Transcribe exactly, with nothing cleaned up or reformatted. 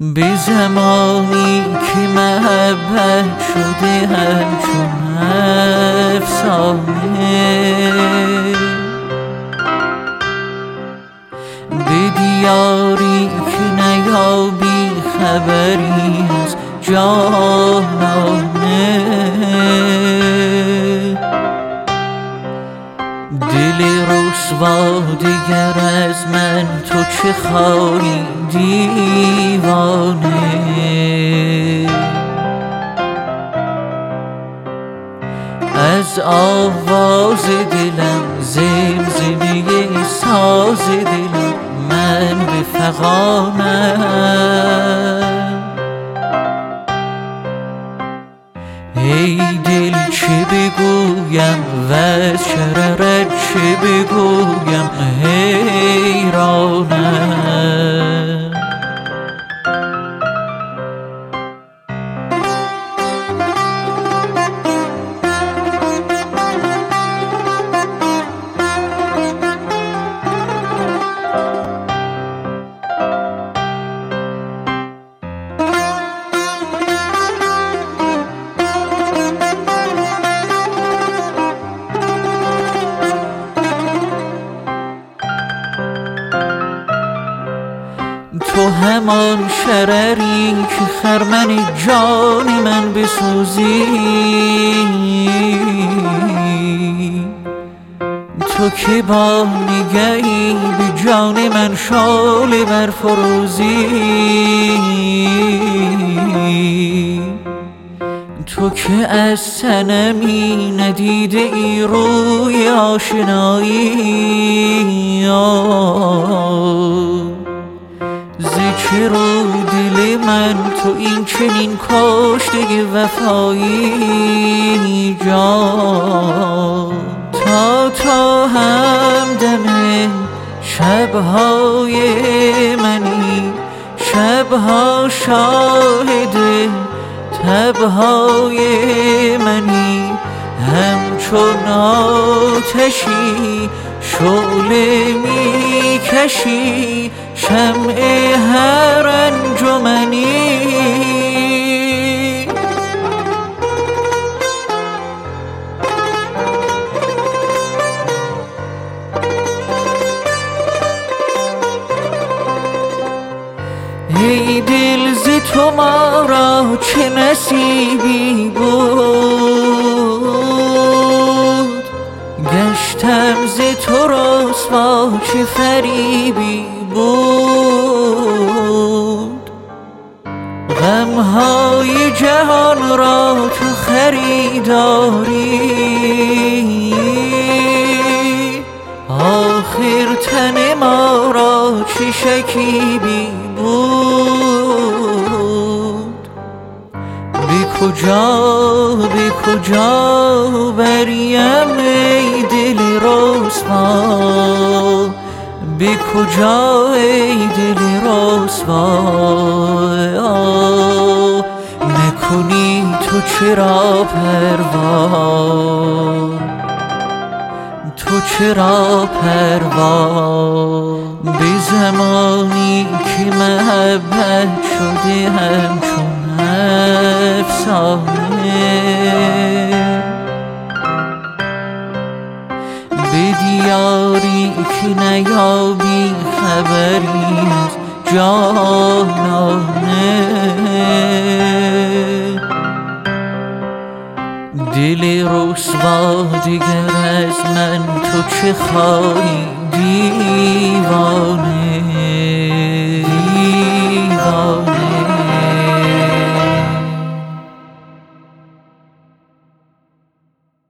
به زمانی که محبت شده همچون افسانه، به دیاری که نیابی خبری از جانانه، دل رسوا دیگر از من تو چه خواهی دیوانه. از آواز دلم زمزمه ساز دلم من به فغانم. ای دل چه بگویم و از شررت چه بگویم حیرانم. تو همان شرری که خرمن جان من بسوزی، تو که با نگهی به جان من شعله برفروزی، تو که از صنمی ندیده ای روی آشنایی. ز چه رو دل من تو این چنین کشته وفایی جان؟ تا تا همدم شبهای منی، شبها شاهد تبهای منی، همچون آتشی شعله می کشی شمع هر انجمنی. ای دل ز تو ما را چه نصیبی بود، گشتم ز تو رسوا چه فریبی بود. غمهای جهان را تو خریداری، آخر تن ما را چه شکیبی بود. به کجا به کجا بریم ای دل رسوا، به کجا ای دل رسوا؟ نکنی تو چرا پروا، تو چرا پروا؟ به زمانی که محبت شده همچون افسانه، به دیاری که نیابی خبری از جانانه، دل رسوا دیگر از من تو چه خواهی